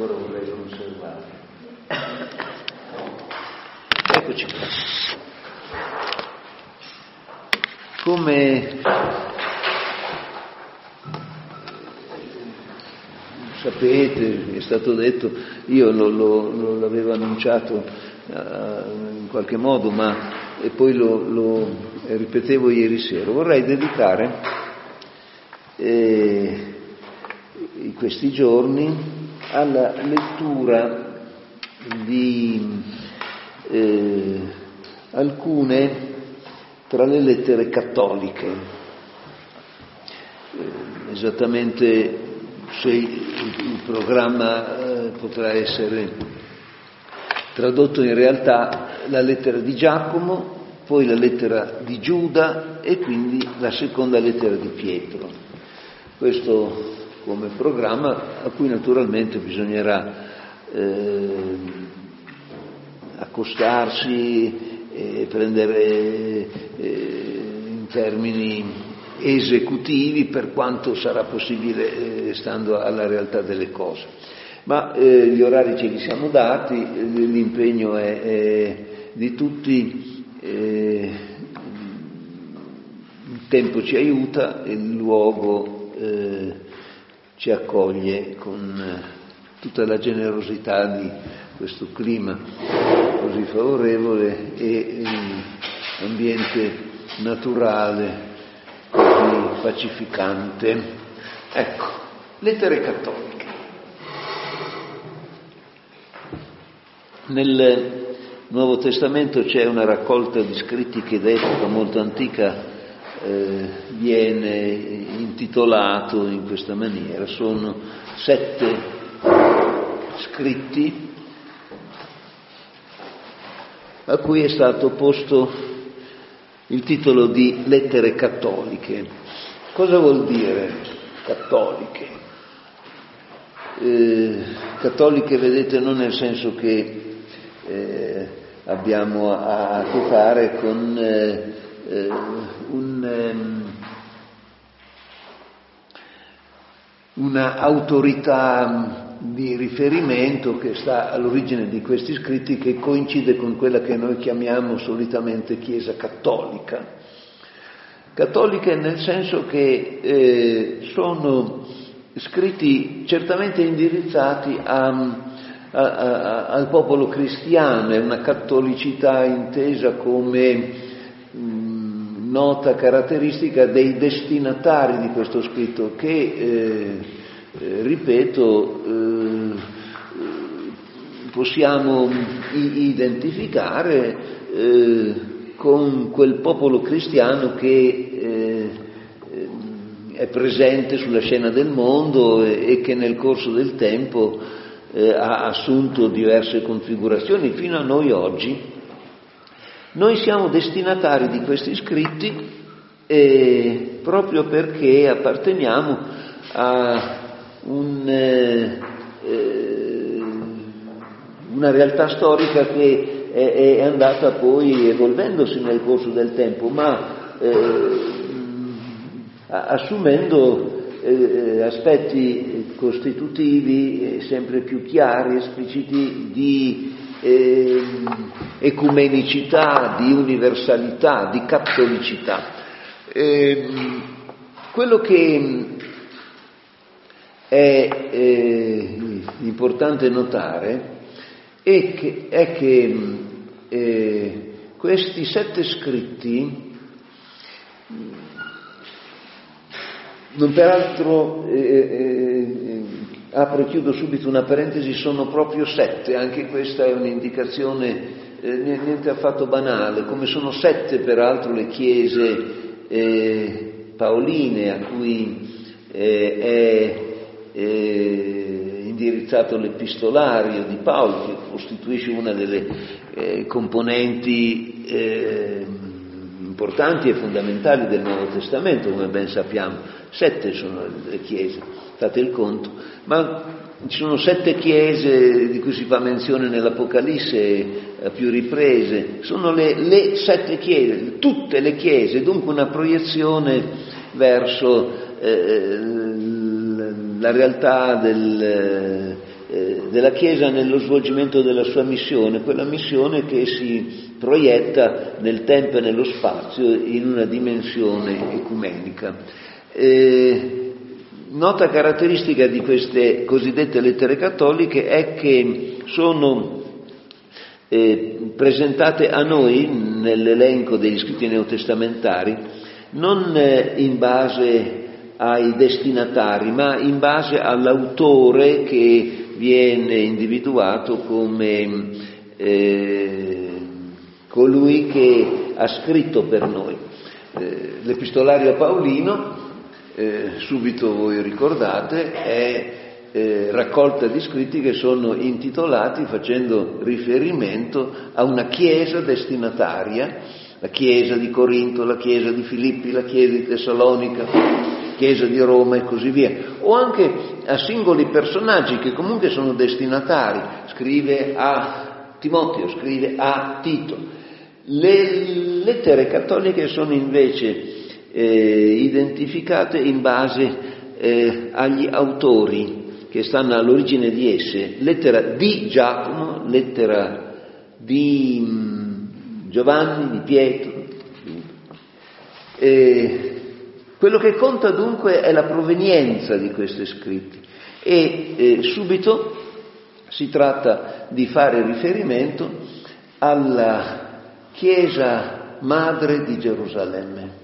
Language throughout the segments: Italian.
ancora vorrei conservare. Eccoci qua. Come sapete, è stato detto, io l'avevo annunciato in qualche modo, ma e poi lo ripetevo ieri sera. Vorrei dedicare questi giorni alla lettura di alcune tra le lettere cattoliche. Esattamente se il programma potrà essere tradotto in realtà la lettera di Giacomo, poi la lettera di Giuda e quindi la seconda lettera di Pietro. Questo come programma a cui naturalmente bisognerà accostarsi e prendere in termini esecutivi per quanto sarà possibile stando alla realtà delle cose. Ma gli orari ce li siamo dati, l'impegno è di tutti, il tempo ci aiuta, il luogo ci accoglie con tutta la generosità di questo clima così favorevole e ambiente naturale così pacificante. Ecco, lettere cattoliche. Nel Nuovo Testamento c'è una raccolta di scritti che d'epoca molto antica viene intitolato in questa maniera. Sono 7 scritti a cui è stato posto il titolo di lettere cattoliche. Cosa vuol dire cattoliche? Cattoliche, vedete, non nel senso che abbiamo a che fare con una autorità di riferimento che sta all'origine di questi scritti, che coincide con quella che noi chiamiamo solitamente Chiesa cattolica. Cattoliche nel senso che sono scritti certamente indirizzati al popolo cristiano, è una cattolicità intesa come nota caratteristica dei destinatari di questo scritto che, ripeto, possiamo identificare con quel popolo cristiano che è presente sulla scena del mondo e che nel corso del tempo ha assunto diverse configurazioni fino a noi oggi. Noi siamo destinatari di questi scritti proprio perché apparteniamo a una realtà storica che è andata poi evolvendosi nel corso del tempo, ma assumendo aspetti costitutivi sempre più chiari, espliciti di ecumenicità, di universalità, di cattolicità. Quello che è importante notare è che questi 7 scritti, non peraltro, apro e chiudo subito una parentesi, sono proprio 7, anche questa è un'indicazione niente affatto banale, come sono 7 peraltro le chiese paoline a cui è indirizzato l'epistolario di Paolo, che costituisce una delle componenti importanti e fondamentali del Nuovo Testamento, come ben sappiamo. 7 sono le chiese, fate il conto, ma ci sono 7 chiese di cui si fa menzione nell'Apocalisse a più riprese, sono le 7 chiese, tutte le chiese, dunque una proiezione verso la realtà della Chiesa nello svolgimento della sua missione, quella missione che si proietta nel tempo e nello spazio in una dimensione ecumenica. Nota caratteristica di queste cosiddette lettere cattoliche è che sono presentate a noi nell'elenco degli scritti neotestamentari non in base ai destinatari, ma in base all'autore che viene individuato come colui che ha scritto per noi. L'Epistolario Paolino, subito voi ricordate, è raccolta di scritti che sono intitolati facendo riferimento a una chiesa destinataria, la chiesa di Corinto, la chiesa di Filippi, la chiesa di Tessalonica, chiesa di Roma e così via, o anche a singoli personaggi che comunque sono destinatari. Scrive a Timoteo, scrive a Tito. Le lettere cattoliche sono invece identificate in base agli autori che stanno all'origine di esse. Lettera di Giacomo, lettera di Giovanni, di Pietro. Quello che conta dunque è la provenienza di questi scritti e subito si tratta di fare riferimento alla Chiesa Madre di Gerusalemme.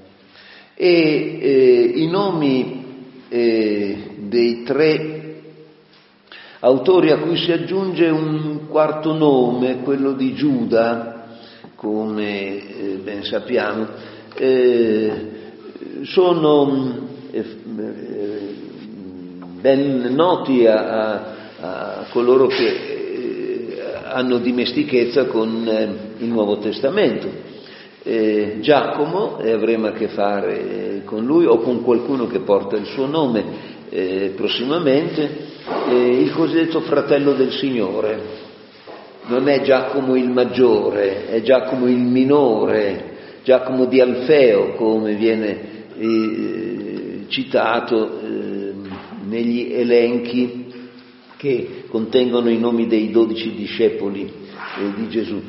E i nomi dei tre autori a cui si aggiunge un quarto nome, quello di Giuda, come ben sappiamo, sono ben noti a coloro che hanno dimestichezza con il Nuovo Testamento. Giacomo, e avremo a che fare con lui o con qualcuno che porta il suo nome prossimamente, il cosiddetto fratello del Signore. Non è Giacomo il maggiore, è Giacomo il minore, Giacomo di Alfeo, come viene citato negli elenchi che contengono i nomi dei 12 discepoli di Gesù.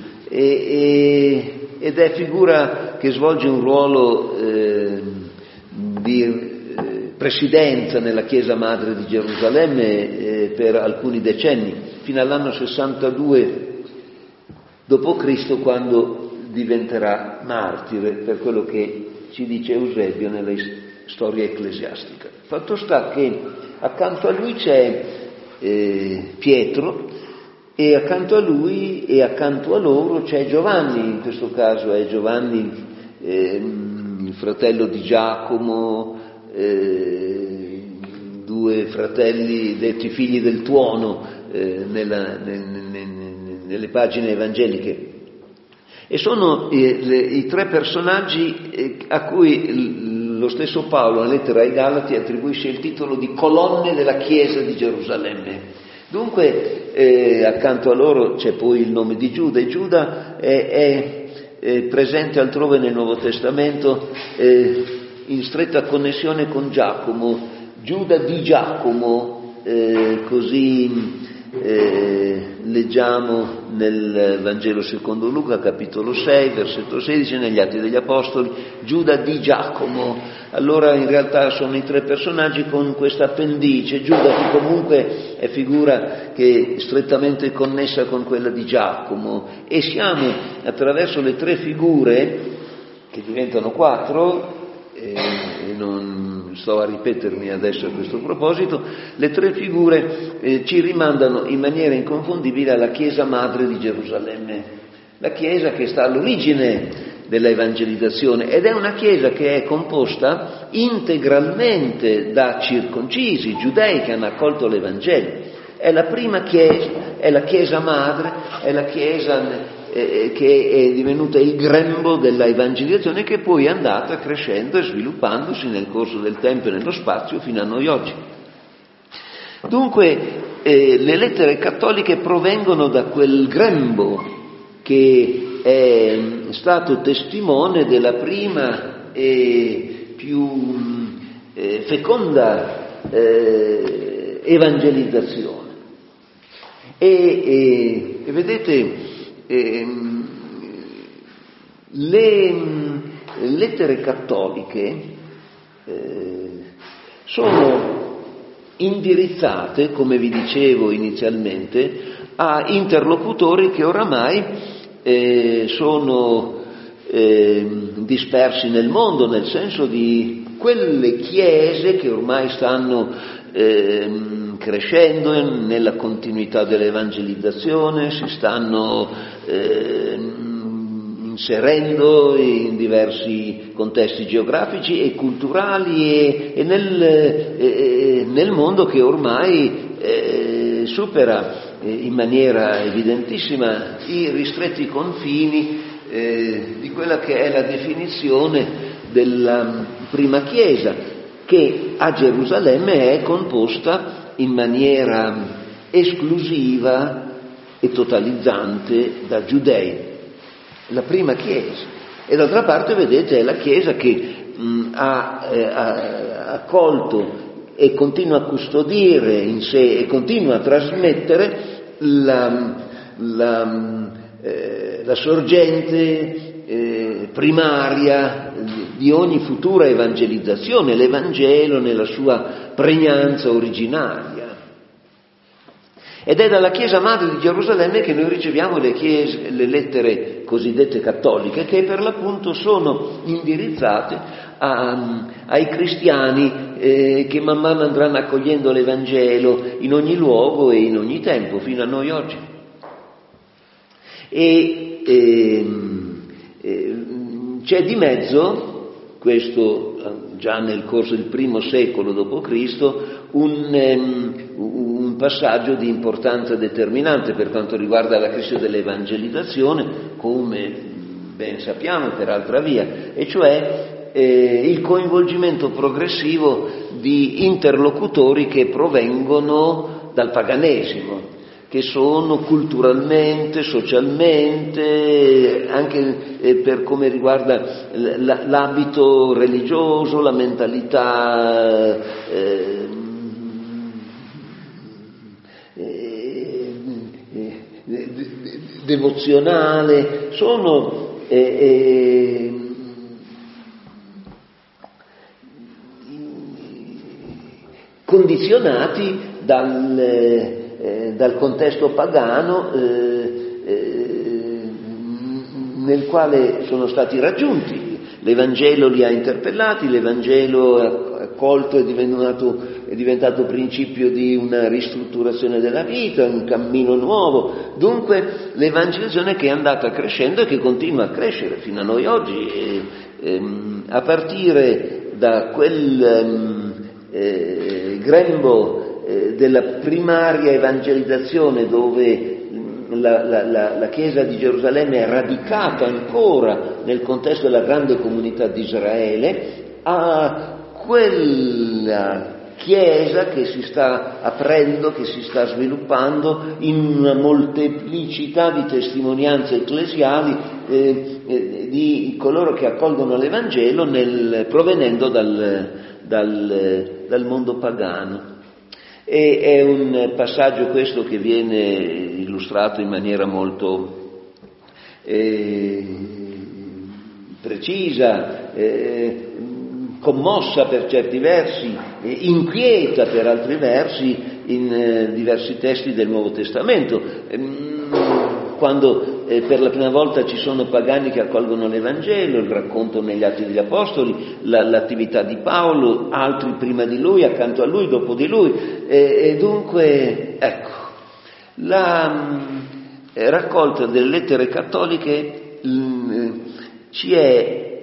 Ed è figura che svolge un ruolo di presidenza nella Chiesa Madre di Gerusalemme per alcuni decenni, fino all'anno 62 d.C., quando diventerà martire, per quello che ci dice Eusebio nella storia ecclesiastica. Fatto sta che accanto a lui c'è Pietro, e accanto a lui e accanto a loro c'è Giovanni. In questo caso è Giovanni, il fratello di Giacomo, due fratelli detti figli del tuono nelle pagine evangeliche. E sono i tre personaggi a cui lo stesso Paolo, nella lettera ai Galati, attribuisce il titolo di colonne della Chiesa di Gerusalemme. Dunque, accanto a loro c'è poi il nome di Giuda, e Giuda è presente altrove nel Nuovo Testamento in stretta connessione con Giacomo. Giuda di Giacomo, così leggiamo nel Vangelo secondo Luca, capitolo 6, versetto 16, negli Atti degli Apostoli, Giuda di Giacomo. Allora in realtà sono i tre personaggi con questa appendice, Giuda che comunque è figura che è strettamente connessa con quella di Giacomo, e siamo attraverso le tre figure, che diventano quattro, e non sto a ripetermi adesso a questo proposito, le tre figure ci rimandano in maniera inconfondibile alla Chiesa Madre di Gerusalemme, la Chiesa che sta all'origine della evangelizzazione, ed è una Chiesa che è composta integralmente da circoncisi, giudei che hanno accolto l'Evangelo. È la prima Chiesa, è la Chiesa Madre, è la Chiesa che è divenuta il grembo della evangelizzazione, che poi è andata crescendo e sviluppandosi nel corso del tempo e nello spazio fino a noi oggi. Dunque le lettere cattoliche provengono da quel grembo che è stato testimone della prima e più feconda evangelizzazione. E vedete, le lettere cattoliche sono indirizzate, come vi dicevo inizialmente, a interlocutori che oramai sono dispersi nel mondo, nel senso di quelle chiese che ormai stanno crescendo nella continuità dell'evangelizzazione, si stanno inserendo in diversi contesti geografici e culturali e nel mondo che ormai supera in maniera evidentissima i ristretti confini di quella che è la definizione della prima Chiesa, che a Gerusalemme è composta in maniera esclusiva e totalizzante da giudei, la prima Chiesa. E d'altra parte, vedete, è la Chiesa che ha accolto e continua a custodire in sé e continua a trasmettere la sorgente primaria di ogni futura evangelizzazione, l'Evangelo nella sua pregnanza originaria. Ed è dalla Chiesa Madre di Gerusalemme che noi riceviamo le lettere cosiddette cattoliche, che per l'appunto sono indirizzate ai cristiani che man mano andranno accogliendo l'Evangelo in ogni luogo e in ogni tempo, fino a noi oggi. C'è di mezzo, questo già nel corso del I secolo d.C., un passaggio di importanza determinante per quanto riguarda la crescita dell'evangelizzazione, come ben sappiamo per altra via, e cioè il coinvolgimento progressivo di interlocutori che provengono dal paganesimo, che sono culturalmente, socialmente, anche per come riguarda l'abito religioso, la mentalità devozionale, sono condizionati dal contesto pagano nel quale sono stati raggiunti. L'Evangelo li ha interpellati, l'Evangelo accolto è diventato principio di una ristrutturazione della vita, un cammino nuovo. Dunque l'evangelizzazione che è andata crescendo e che continua a crescere fino a noi oggi, a partire da quel grembo della primaria evangelizzazione, dove la Chiesa di Gerusalemme è radicata ancora nel contesto della grande comunità di Israele, a quella Chiesa che si sta aprendo, che si sta sviluppando in una molteplicità di testimonianze ecclesiali di coloro che accolgono l'Evangelo provenendo dal mondo pagano. E è un passaggio questo che viene illustrato in maniera molto precisa, commossa per certi versi, inquieta per altri versi in diversi testi del Nuovo Testamento. Quando per la prima volta ci sono pagani che accolgono l'Evangelo, il racconto negli Atti degli Apostoli, l'attività di Paolo, altri prima di lui, accanto a lui, dopo di lui, e dunque, ecco, la raccolta delle lettere cattoliche ci è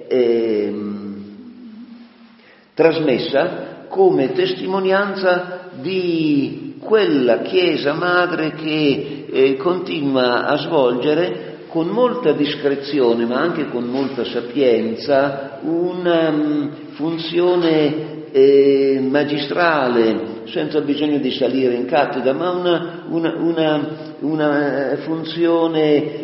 trasmessa come testimonianza di quella Chiesa Madre che continua a svolgere con molta discrezione, ma anche con molta sapienza, una funzione magistrale, senza bisogno di salire in cattedra, ma una funzione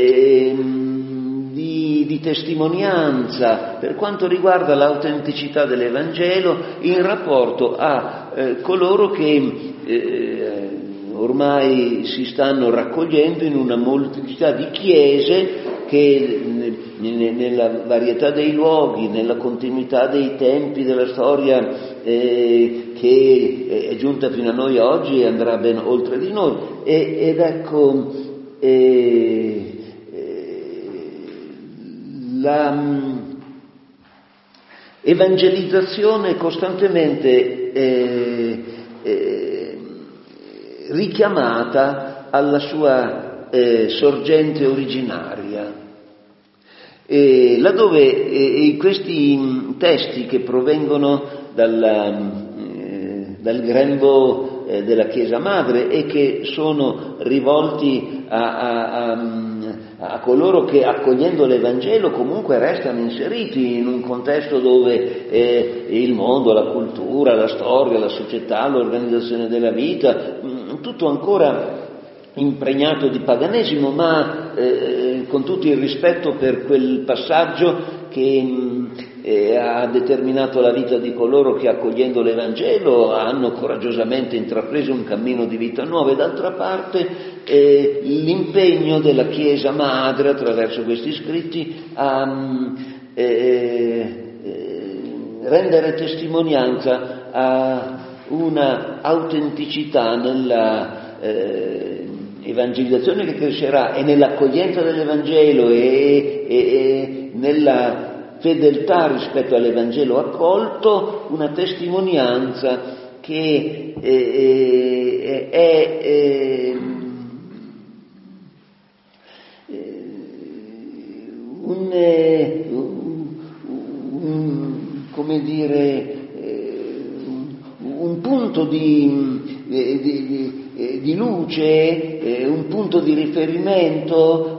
di testimonianza per quanto riguarda l'autenticità dell'Evangelo in rapporto a coloro che ormai si stanno raccogliendo in una molteplicità di chiese che nella varietà dei luoghi, nella continuità dei tempi della storia che è giunta fino a noi oggi e andrà ben oltre di noi. Ed ecco, la evangelizzazione costantemente richiamata alla sua sorgente originaria. Laddove in questi testi che provengono dal grembo della Chiesa Madre e che sono rivolti a coloro che, accogliendo l'Evangelo, comunque restano inseriti in un contesto dove il mondo, la cultura, la storia, la società, l'organizzazione della vita, tutto ancora impregnato di paganesimo, ma con tutto il rispetto per quel passaggio che ha determinato la vita di coloro che, accogliendo l'Evangelo, hanno coraggiosamente intrapreso un cammino di vita nuova. E d'altra parte l'impegno della Chiesa Madre attraverso questi scritti a rendere testimonianza a una autenticità nella evangelizzazione che crescerà e nell'accoglienza dell'Evangelo e nella fedeltà rispetto all'Evangelo accolto, una testimonianza che è come dire, un punto di luce, un punto di riferimento,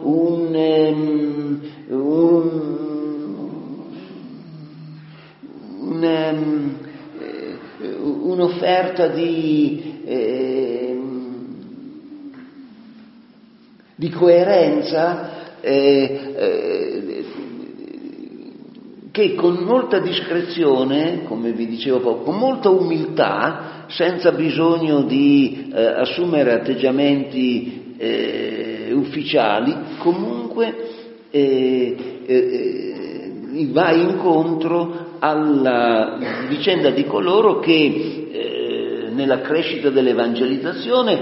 un'offerta di coerenza che con molta discrezione, come vi dicevo poco, con molta umiltà, senza bisogno di assumere atteggiamenti ufficiali, comunque va incontro alla vicenda di coloro che nella crescita dell'evangelizzazione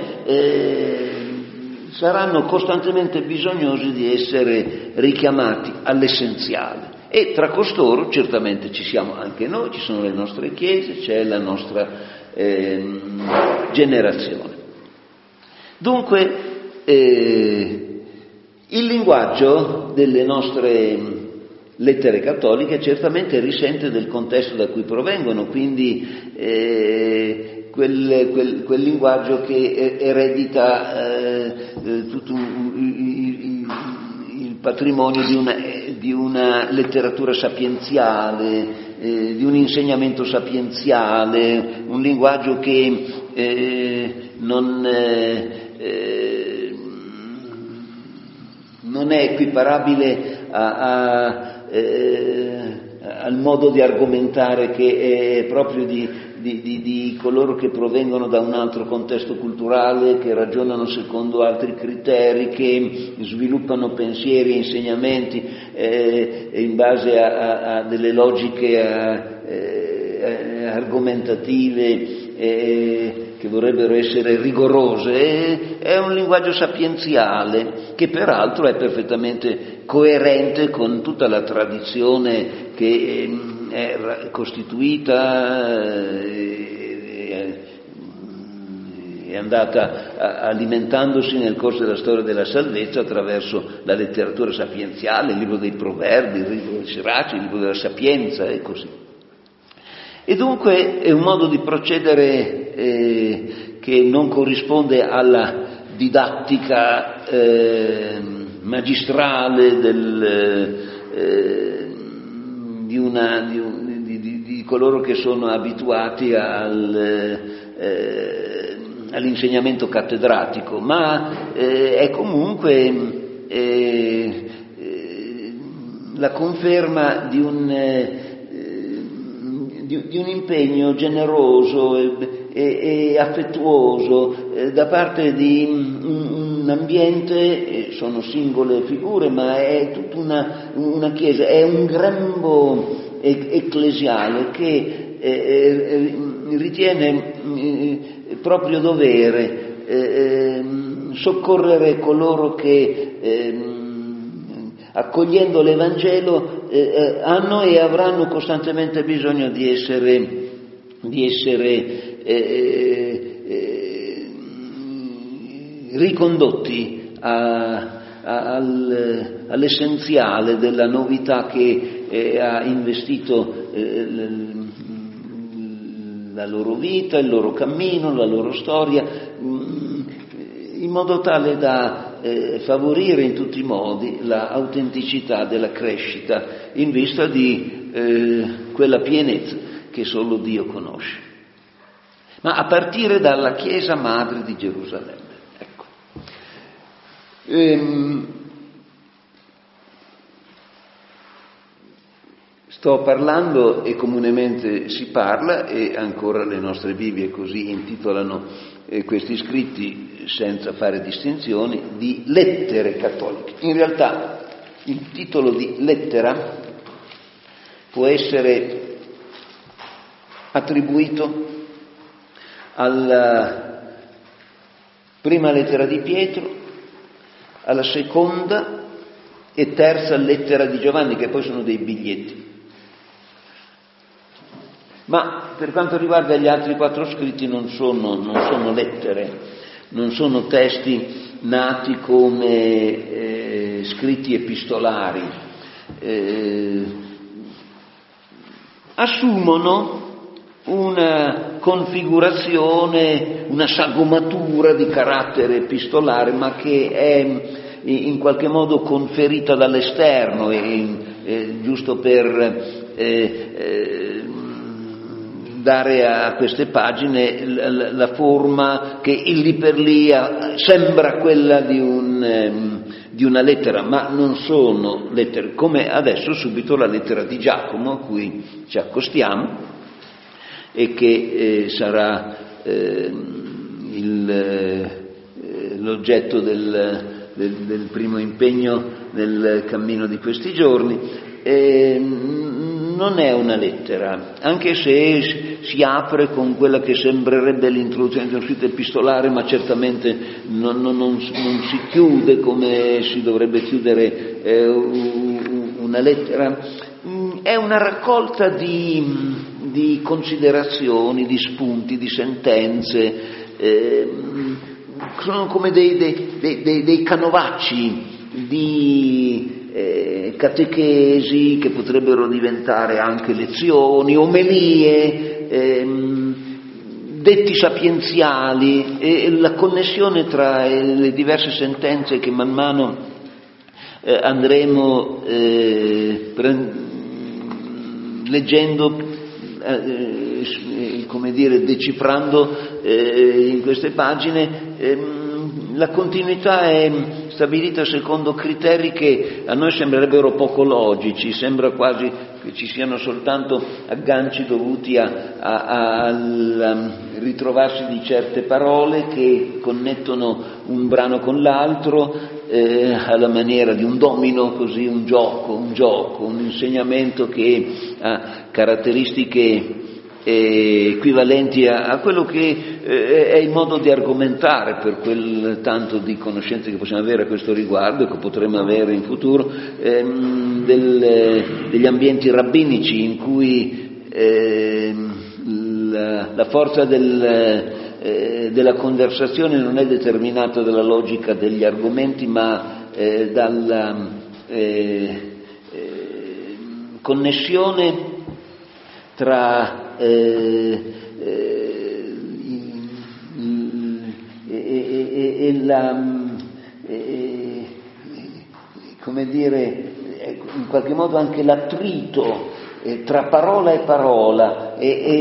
saranno costantemente bisognosi di essere richiamati all'essenziale. E tra costoro certamente ci siamo anche noi, ci sono le nostre chiese, c'è la nostra generazione. Dunque il linguaggio delle nostre lettere cattoliche certamente risente del contesto da cui provengono, quindi quel linguaggio che eredita tutto il patrimonio di una letteratura sapienziale, di un insegnamento sapienziale, un linguaggio che non è equiparabile al modo di argomentare che è proprio di coloro che provengono da un altro contesto culturale, che ragionano secondo altri criteri, che sviluppano pensieri e insegnamenti in base a delle logiche argomentative che vorrebbero essere rigorose. È un linguaggio sapienziale che peraltro è perfettamente coerente con tutta la tradizione che è costituita è andata alimentandosi nel corso della storia della salvezza attraverso la letteratura sapienziale, il libro dei proverbi, il libro dei siraci, il libro della sapienza e così. E dunque è un modo di procedere che non corrisponde alla didattica magistrale di coloro che sono abituati all'insegnamento cattedratico, ma è comunque la conferma di un impegno generoso e affettuoso da parte di un ambiente, sono singole figure, ma è tutta una chiesa, è un grembo ecclesiale che ritiene proprio dovere soccorrere coloro che accogliendo l'Evangelo hanno e avranno costantemente bisogno di essere ricondotti all'essenziale della novità che ha investito la loro vita, il loro cammino, la loro storia, in modo tale da favorire in tutti i modi l'autenticità della crescita in vista di quella pienezza che solo Dio conosce. Ma a partire dalla Chiesa Madre di Gerusalemme. Ecco. Sto parlando, e comunemente si parla, e ancora le nostre Bibbie così intitolano questi scritti senza fare distinzioni, di lettere cattoliche. In realtà il titolo di lettera può essere attribuito alla prima lettera di Pietro, alla seconda e terza lettera di Giovanni, che poi sono dei biglietti. Ma per quanto riguarda gli altri 4 scritti non sono lettere, non sono testi nati come scritti epistolari, assumono una configurazione, una sagomatura di carattere epistolare, ma che è in qualche modo conferita dall'esterno, giusto per dare a queste pagine la forma che lì per lì sembra quella di una lettera, ma non sono lettere, come adesso subito la lettera di Giacomo a cui ci accostiamo e che sarà l'oggetto del primo impegno nel cammino di questi giorni. Non è una lettera, anche se si apre con quella che sembrerebbe l'introduzione di uno scritto epistolare, ma certamente non si chiude come si dovrebbe chiudere una lettera. È una raccolta di considerazioni, di spunti, di sentenze, sono come dei canovacci di catechesi che potrebbero diventare anche lezioni, omelie, detti sapienziali, e la connessione tra le diverse sentenze che man mano andremo leggendo, come dire, decifrando in queste pagine. La continuità è stabilita secondo criteri che a noi sembrerebbero poco logici, sembra quasi che ci siano soltanto agganci dovuti al ritrovarsi di certe parole che connettono un brano con l'altro, alla maniera di un domino, così un gioco, un insegnamento che ha caratteristiche equivalenti a quello che è il modo di argomentare per quel tanto di conoscenze che possiamo avere a questo riguardo e che potremo avere in futuro, degli ambienti rabbinici in cui la forza della conversazione non è determinata dalla logica degli argomenti, ma dalla connessione tra come dire, in qualche modo anche l'attrito tra parola e parola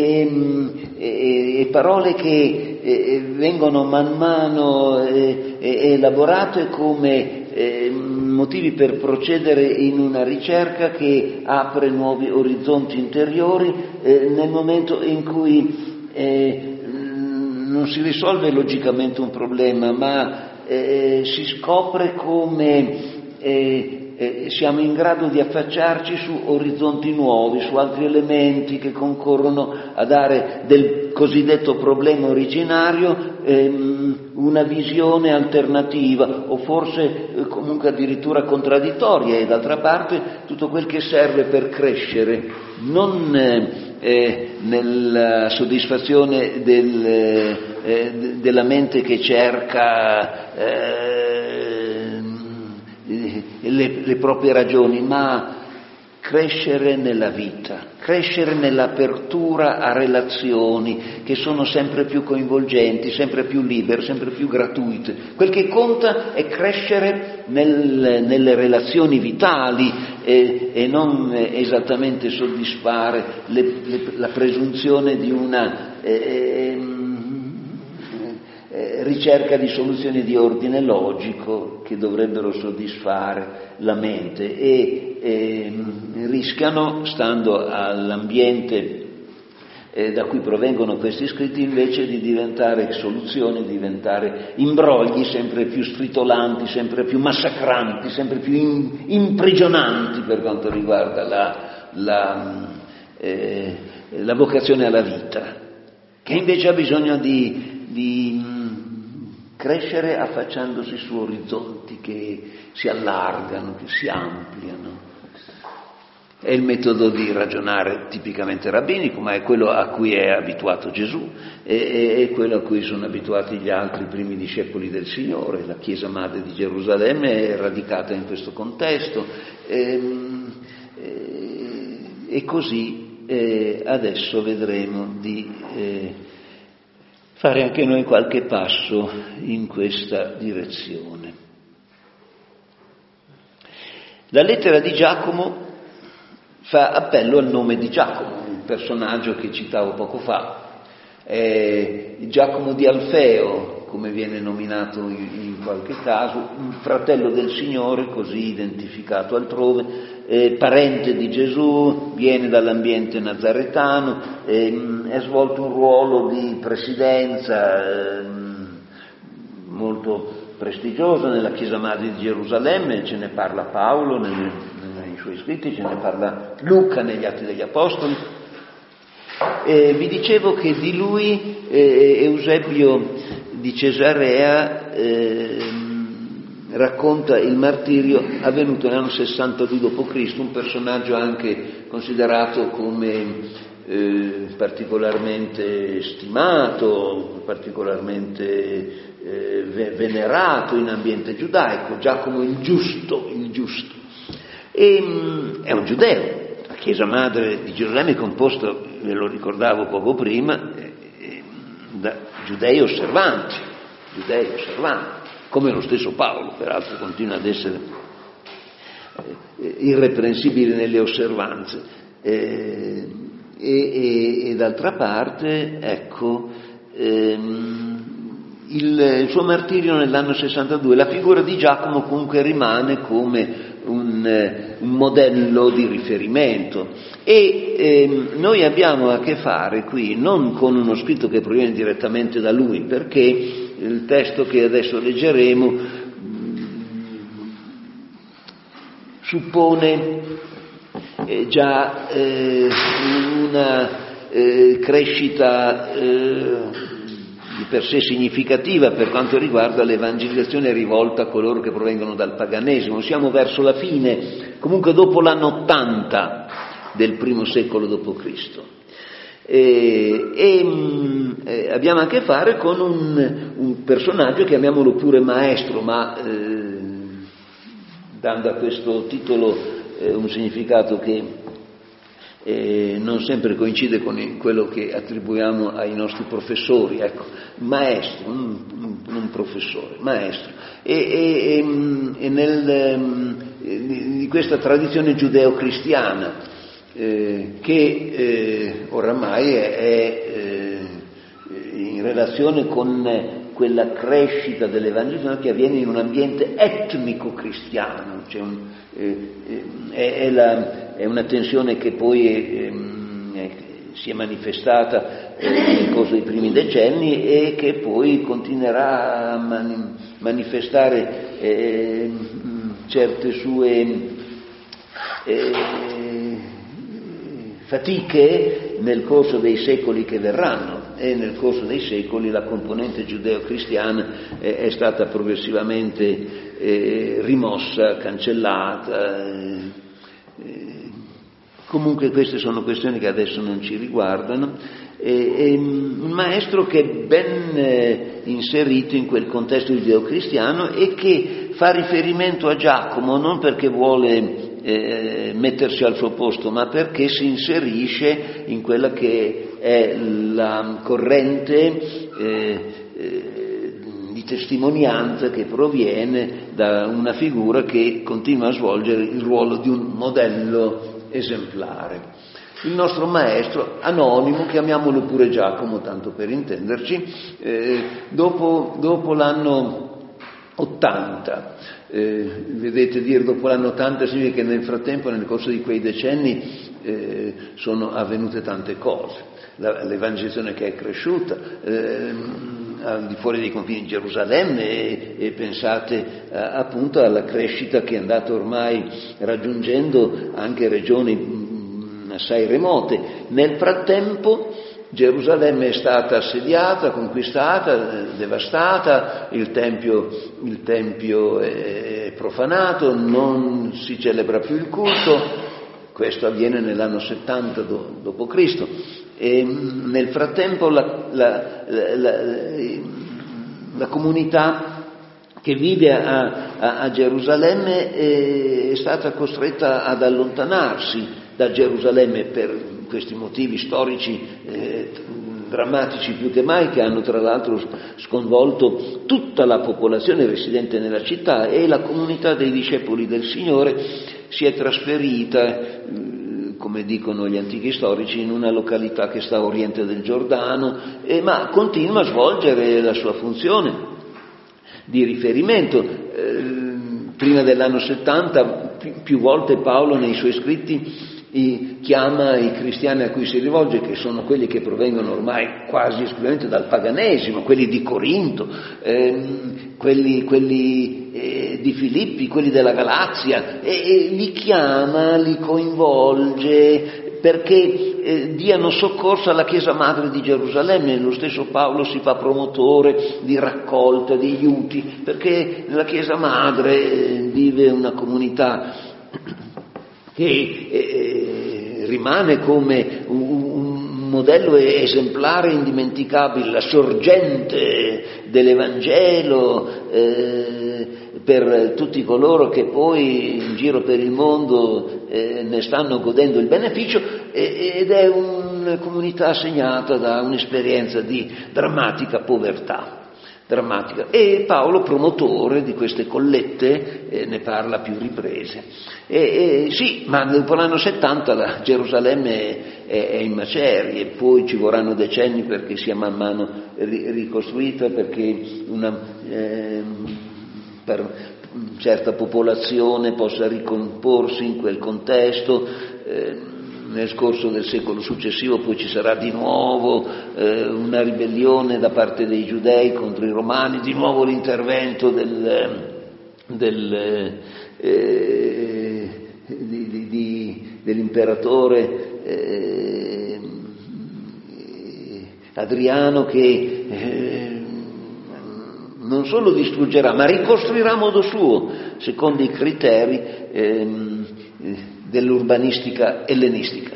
e parole che vengono man mano elaborate come motivi per procedere in una ricerca che apre nuovi orizzonti interiori nel momento in cui non si risolve logicamente un problema, ma si scopre come siamo in grado di affacciarci su orizzonti nuovi, su altri elementi che concorrono a dare del cosiddetto problema originario una visione alternativa, o forse comunque addirittura contraddittoria, e d'altra parte tutto quel che serve per crescere, non nella soddisfazione della mente che cerca le proprie ragioni, ma crescere nella vita, crescere nell'apertura a relazioni che sono sempre più coinvolgenti, sempre più libere, sempre più gratuite. Quel che conta è crescere nelle relazioni vitali e non esattamente soddisfare la presunzione di una ricerca di soluzioni di ordine logico che dovrebbero soddisfare la mente e rischiano, stando all'ambiente da cui provengono questi scritti, invece di diventare soluzioni, di diventare imbrogli sempre più stritolanti, sempre più massacranti, sempre più imprigionanti per quanto riguarda la vocazione alla vita, che invece ha bisogno di crescere affacciandosi su orizzonti che si allargano, che si ampliano. È il metodo di ragionare tipicamente rabbinico, ma è quello a cui è abituato Gesù, è quello a cui sono abituati gli altri primi discepoli del Signore. La Chiesa Madre di Gerusalemme è radicata in questo contesto, e così adesso vedremo di fare anche noi qualche passo in questa direzione. La lettera di Giacomo fa appello al nome di Giacomo, il personaggio che citavo poco fa, Giacomo di Alfeo, come viene nominato in qualche caso, un fratello del Signore, così identificato altrove, parente di Gesù, viene dall'ambiente nazaretano, ha svolto un ruolo di presidenza molto prestigioso nella Chiesa Madre di Gerusalemme, ce ne parla Paolo nei suoi scritti, ce ne parla Luca negli Atti degli Apostoli. Vi dicevo che di lui Eusebio di Cesarea racconta il martirio avvenuto nell'anno 62 d.C., un personaggio anche considerato come particolarmente stimato, particolarmente venerato in ambiente giudaico, Giacomo il giusto. E è un giudeo. La Chiesa Madre di Gerusalemme è composta, ve lo ricordavo poco prima, da giudei osservanti, come lo stesso Paolo, peraltro, continua ad essere irreprensibile nelle osservanze. E d'altra parte, ecco, il suo martirio nell'anno 62, la figura di Giacomo comunque rimane come un modello di riferimento, e noi abbiamo a che fare qui non con uno scritto che proviene direttamente da lui, perché il testo che adesso leggeremo suppone già una crescita di per sé significativa per quanto riguarda l'evangelizzazione rivolta a coloro che provengono dal paganesimo. Siamo verso la fine, comunque dopo l'anno 80 del primo secolo d.C. Abbiamo a che fare con un personaggio, chiamiamolo pure maestro, ma dando a questo titolo un significato che non sempre coincide con quello che attribuiamo ai nostri professori, ecco, maestro, non professore, maestro, di questa tradizione giudeo-cristiana che oramai è in relazione con quella crescita dell'evangelizzazione che avviene in un ambiente etnico-cristiano, cioè è una tensione che poi si è manifestata nel corso dei primi decenni e che poi continuerà a manifestare certe sue fatiche nel corso dei secoli che verranno, e nel corso dei secoli la componente giudeo-cristiana è stata progressivamente rimossa, cancellata. Comunque queste sono questioni che adesso non ci riguardano. Un maestro che è ben inserito in quel contesto giudeo-cristiano e che fa riferimento a Giacomo non perché vuole mettersi al suo posto, ma perché si inserisce in quella che è la corrente di testimonianza che proviene da una figura che continua a svolgere il ruolo di un modello esemplare. Il nostro maestro anonimo, chiamiamolo pure Giacomo tanto per intenderci, dopo l'anno 80, vedete, dire dopo l'anno 80 significa che nel frattempo, nel corso di quei decenni, sono avvenute tante cose. L'evangelizzazione che è cresciuta al di fuori dei confini di Gerusalemme, e pensate appunto alla crescita che è andata ormai raggiungendo anche regioni assai remote. Nel frattempo Gerusalemme è stata assediata, conquistata, devastata, il tempio è profanato, non si celebra più il culto. Questo avviene nell'anno 70 d.C. E nel frattempo la comunità che vive a Gerusalemme è stata costretta ad allontanarsi da Gerusalemme per questi motivi storici drammatici più che mai, che hanno tra l'altro sconvolto tutta la popolazione residente nella città, e la comunità dei discepoli del Signore si è trasferita, come dicono gli antichi storici, in una località che sta a oriente del Giordano, ma continua a svolgere la sua funzione di riferimento. Prima dell'anno 70 più volte Paolo nei suoi scritti chiama i cristiani a cui si rivolge, che sono quelli che provengono ormai quasi esclusivamente dal paganesimo, quelli di Corinto, quelli di Filippi, quelli della Galazia, e li chiama, li coinvolge perché diano soccorso alla Chiesa Madre di Gerusalemme. Lo stesso Paolo si fa promotore di raccolta di aiuti, perché nella Chiesa Madre vive una comunità che rimane come un modello esemplare indimenticabile, la sorgente dell'Evangelo per tutti coloro che poi in giro per il mondo ne stanno godendo il beneficio, ed è una comunità segnata da un'esperienza di drammatica povertà. Drammatica. E Paolo, promotore di queste collette, ne parla a più riprese. Sì, ma dopo l'anno 70 la Gerusalemme è in macerie, poi ci vorranno decenni perché sia man mano ricostruita, perché per certa popolazione possa ricomporsi in quel contesto. Nel corso del secolo successivo poi ci sarà di nuovo una ribellione da parte dei giudei contro i romani, di nuovo l'intervento dell'imperatore Adriano, che non solo distruggerà ma ricostruirà a modo suo, secondo i criteri dell'urbanistica ellenistica.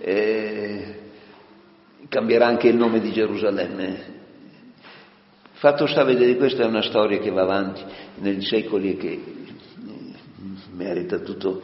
Cambierà anche il nome di Gerusalemme. Fatto sta, vedere, questa è una storia che va avanti negli secoli e che merita tutto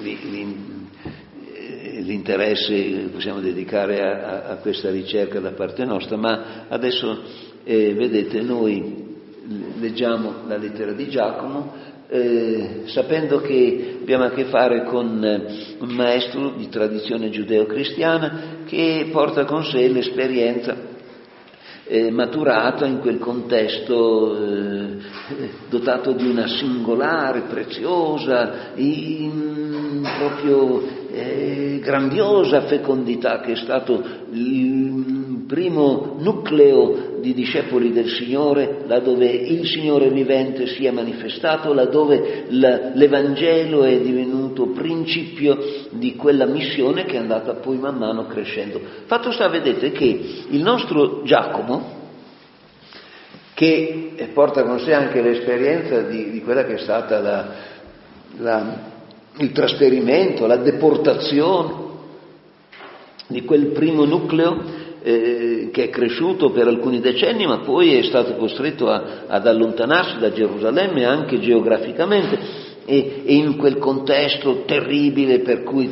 l'interesse che possiamo dedicare a questa ricerca da parte nostra. Ma adesso vedete, noi leggiamo la lettera di Giacomo, sapendo che abbiamo a che fare con un maestro di tradizione giudeo-cristiana che porta con sé l'esperienza maturata in quel contesto dotato di una singolare, preziosa, proprio grandiosa fecondità, che è stato il primo nucleo di discepoli del Signore, laddove il Signore vivente si è manifestato, laddove l'Evangelo è divenuto principio di quella missione che è andata poi man mano crescendo. Fatto sta, vedete, che il nostro Giacomo, che porta con sé anche l'esperienza di quella che è stata il trasferimento, la deportazione di quel primo nucleo che è cresciuto per alcuni decenni, ma poi è stato costretto ad allontanarsi da Gerusalemme anche geograficamente, e in quel contesto terribile per cui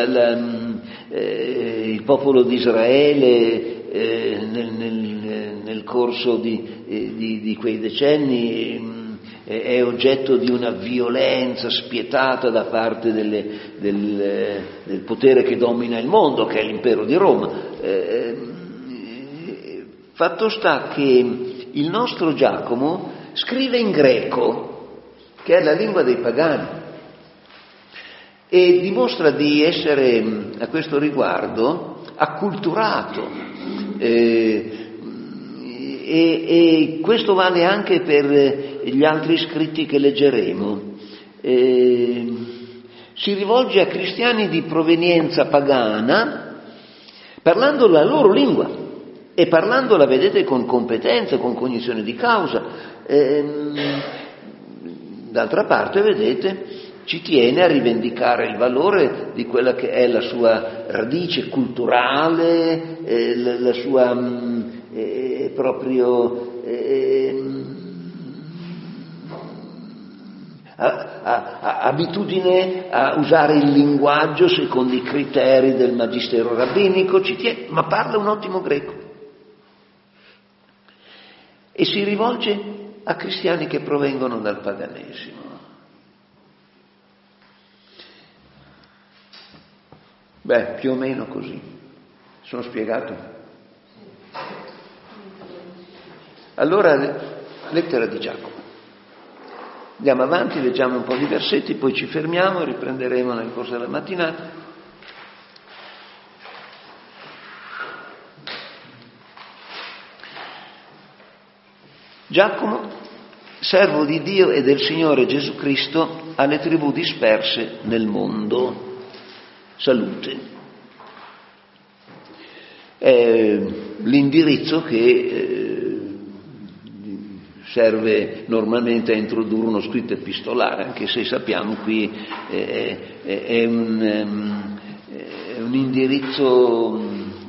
il popolo di Israele nel corso di quei decenni è oggetto di una violenza spietata da parte del potere che domina il mondo, che è l'impero di Roma. Fatto sta che il nostro Giacomo scrive in greco, che è la lingua dei pagani, e dimostra di essere a questo riguardo acculturato, e questo vale anche per gli altri scritti che leggeremo. Si rivolge a cristiani di provenienza pagana parlando la loro lingua, e parlandola, vedete, con competenza, con cognizione di causa. D'altra parte, vedete, ci tiene a rivendicare il valore di quella che è la sua radice culturale, la sua proprio abitudine a usare il linguaggio secondo i criteri del magistero rabbinico, ci tiene, ma parla un ottimo greco. E si rivolge a cristiani che provengono dal paganesimo. Beh, più o meno così. Sono spiegato? Allora, lettera di Giacomo. Andiamo avanti, leggiamo un po' di versetti, poi ci fermiamo e riprenderemo nel corso della mattinata. Giacomo, servo di Dio e del Signore Gesù Cristo, alle tribù disperse nel mondo. Salute. È l'indirizzo che serve normalmente a introdurre uno scritto epistolare, anche se sappiamo qui è un indirizzo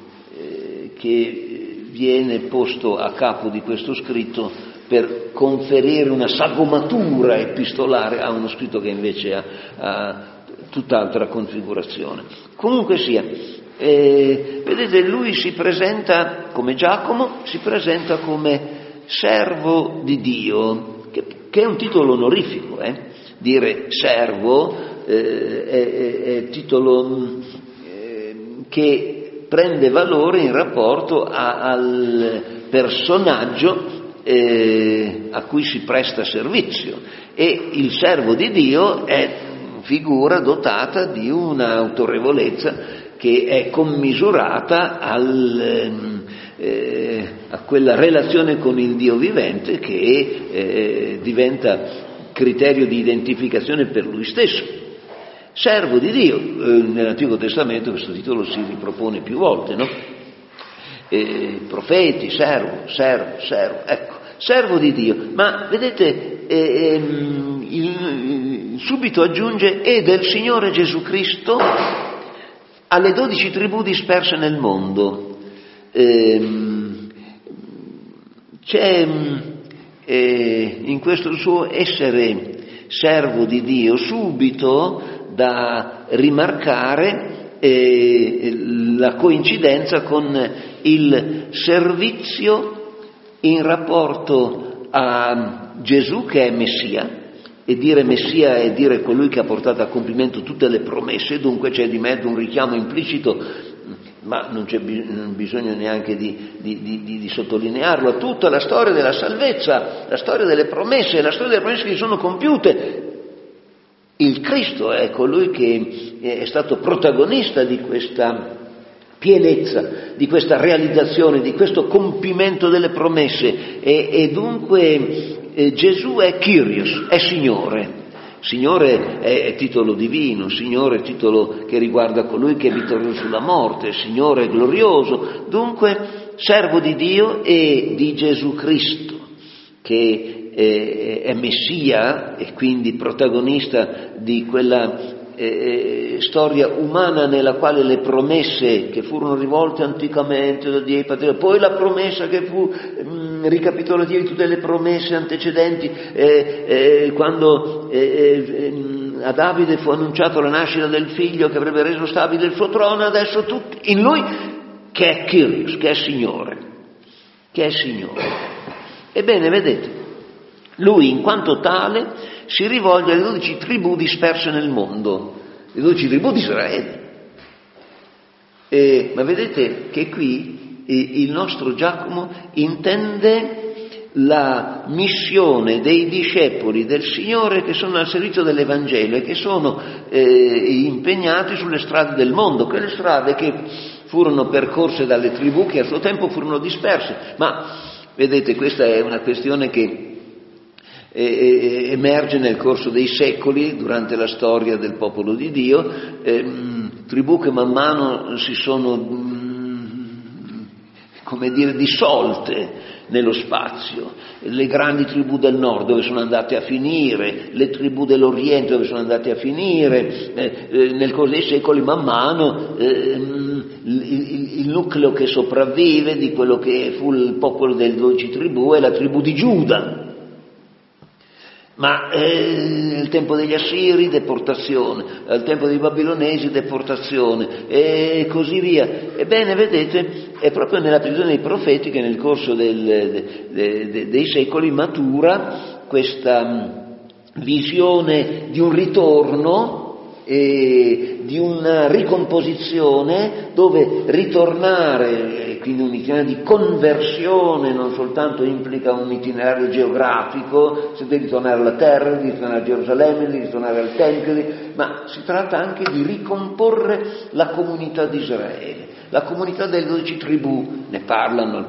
che viene posto a capo di questo scritto per conferire una sagomatura epistolare a uno scritto che invece ha tutt'altra configurazione. Comunque sia, vedete, lui si presenta come Giacomo, si presenta come servo di Dio, che è un titolo onorifico, dire servo è titolo che prende valore in rapporto al personaggio a cui si presta servizio, e il servo di Dio è figura dotata di un'autorevolezza che è commisurata a quella relazione con il Dio vivente che diventa criterio di identificazione per lui stesso. Servo di Dio, nell'Antico Testamento questo titolo si ripropone più volte, no? Profeti, servo, ecco, servo di Dio, ma vedete, subito aggiunge e del Signore Gesù Cristo alle 12 tribù disperse nel mondo. C'è in questo suo essere servo di Dio subito da rimarcare la coincidenza con il servizio in rapporto a Gesù, che è Messia, e dire Messia è dire colui che ha portato a compimento tutte le promesse, dunque c'è di mezzo un richiamo implicito, ma non c'è bisogno neanche di sottolinearlo, tutta la storia della salvezza, la storia delle promesse che sono compiute. Il Cristo è colui che è stato protagonista di questa pienezza, di questa realizzazione, di questo compimento delle promesse, e dunque Gesù è Kyrios, è Signore. Signore è titolo divino, Signore è titolo che riguarda colui che è vittorioso sulla morte, Signore è glorioso, dunque servo di Dio e di Gesù Cristo, che è Messia e quindi protagonista di quella storia umana nella quale le promesse che furono rivolte anticamente da Dio ai patriarchi, poi la promessa che fu ricapitolativa di tutte le promesse antecedenti, quando a Davide fu annunciato la nascita del figlio che avrebbe reso stabile il suo trono, adesso tutti in lui che è Kyrios, che è Signore. Ebbene, vedete, lui in quanto tale si rivolge alle 12 tribù disperse nel mondo, le 12 tribù di Israele. Ma vedete che qui il nostro Giacomo intende la missione dei discepoli del Signore che sono al servizio dell'Evangelo e che sono impegnati sulle strade del mondo, quelle strade che furono percorse dalle tribù che a suo tempo furono disperse. Ma vedete, questa è una questione che emerge nel corso dei secoli durante la storia del popolo di Dio, tribù che man mano si sono dissolte nello spazio, le grandi tribù del nord dove sono andate a finire, le tribù dell'oriente dove sono andate a finire, nel corso dei secoli man mano il nucleo che sopravvive di quello che fu il popolo delle 12 tribù è la tribù di Giuda. Ma nel tempo degli Assiri deportazione, al tempo dei Babilonesi deportazione e così via. Ebbene, vedete, è proprio nella prigione dei profeti che nel corso dei secoli matura questa visione di un ritorno e di una ricomposizione dove ritornare, quindi un itinerario di conversione non soltanto implica un itinerario geografico, si deve ritornare alla terra, di ritornare a Gerusalemme, di ritornare al Tempio, ma si tratta anche di ricomporre la comunità di Israele, la comunità delle 12 tribù. Ne parla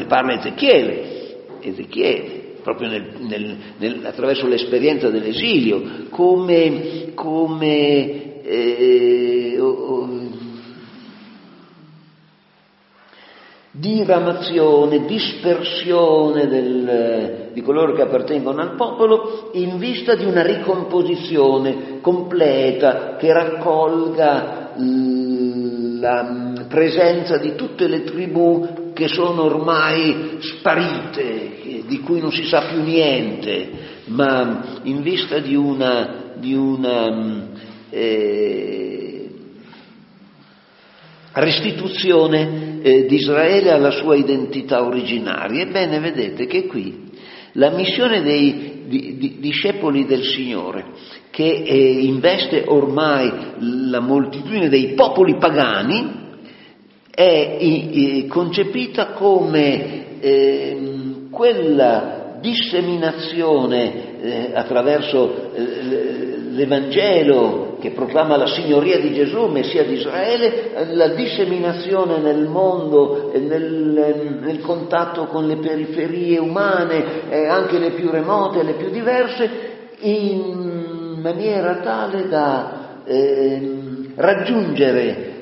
Ezechiele, proprio attraverso l'esperienza dell'esilio, come diramazione, dispersione di coloro che appartengono al popolo in vista di una ricomposizione completa che raccolga la presenza di tutte le tribù che sono ormai sparite, di cui non si sa più niente, ma in vista di una restituzione di Israele alla sua identità originaria. Ebbene, vedete che qui la missione dei discepoli del Signore, che investe ormai la moltitudine dei popoli pagani, è concepita come quella disseminazione attraverso l'Evangelo che proclama la signoria di Gesù, Messia di Israele, la disseminazione nel mondo, nel contatto con le periferie umane, anche le più remote, le più diverse, in maniera tale da raggiungere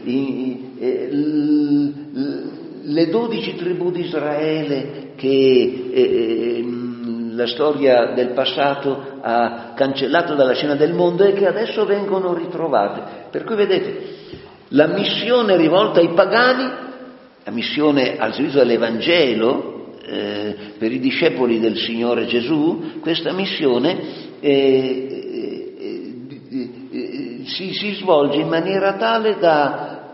le 12 tribù di Israele che la storia del passato ha cancellato dalla scena del mondo e che adesso vengono ritrovate. Per cui vedete, la missione rivolta ai pagani, la missione al servizio dell'Evangelo per i discepoli del Signore Gesù, questa missione si svolge in maniera tale da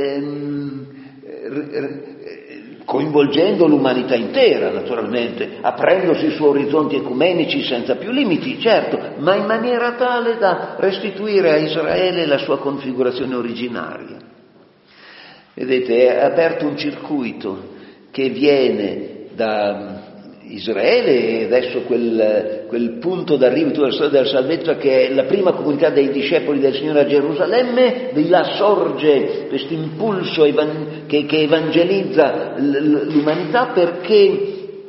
coinvolgendo l'umanità intera, naturalmente, aprendosi su orizzonti ecumenici senza più limiti, certo, ma in maniera tale da restituire a Israele la sua configurazione originaria. Vedete, è aperto un circuito che viene da Israele, e adesso quel punto d'arrivo della storia della salvezza, che è la prima comunità dei discepoli del Signore a Gerusalemme. Di là sorge questo impulso che evangelizza l'umanità, perché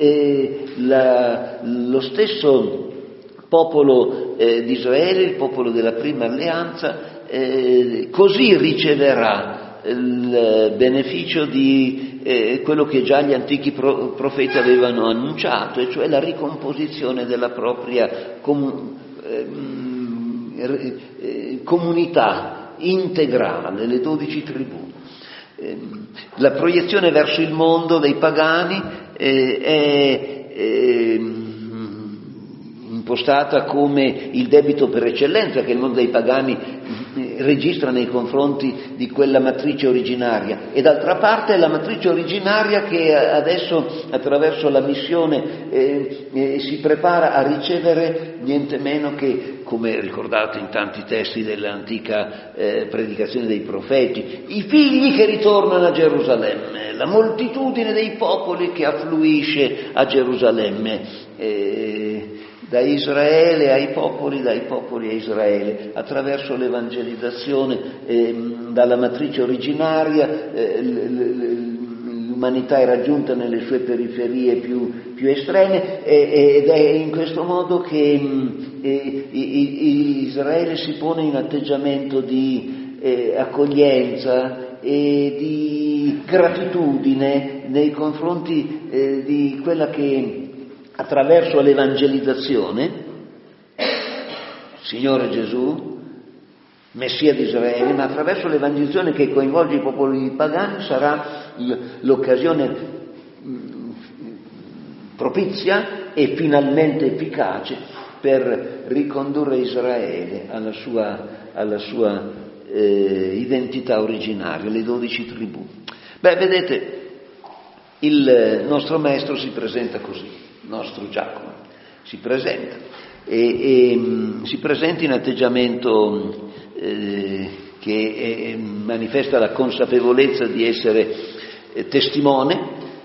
lo stesso popolo di Israele, il popolo della prima alleanza, così riceverà il beneficio di quello che già gli antichi profeti avevano annunciato, e cioè la ricomposizione della propria comunità integrale, le 12 tribù. La proiezione verso il mondo dei pagani è impostata come il debito per eccellenza che il mondo dei pagani registra nei confronti di quella matrice originaria, e d'altra parte è la matrice originaria che adesso, attraverso la missione, si prepara a ricevere niente meno che, come ricordate in tanti testi dell'antica predicazione dei profeti, i figli che ritornano a Gerusalemme, la moltitudine dei popoli che affluisce a Gerusalemme, da Israele ai popoli, dai popoli a Israele, attraverso l'evangelizzazione dalla matrice originaria. L'umanità è raggiunta nelle sue periferie più estreme, ed è in questo modo che Israele si pone in atteggiamento di accoglienza e di gratitudine nei confronti di quella che, attraverso l'evangelizzazione, Signore Gesù, Messia di Israele, ma attraverso l'evangelizzazione che coinvolge i popoli pagani, sarà l'occasione propizia e finalmente efficace per ricondurre Israele alla sua identità originaria, le 12 tribù. Vedete, il nostro maestro si presenta così. Nostro Giacomo si presenta e si presenta in atteggiamento che manifesta la consapevolezza di essere testimone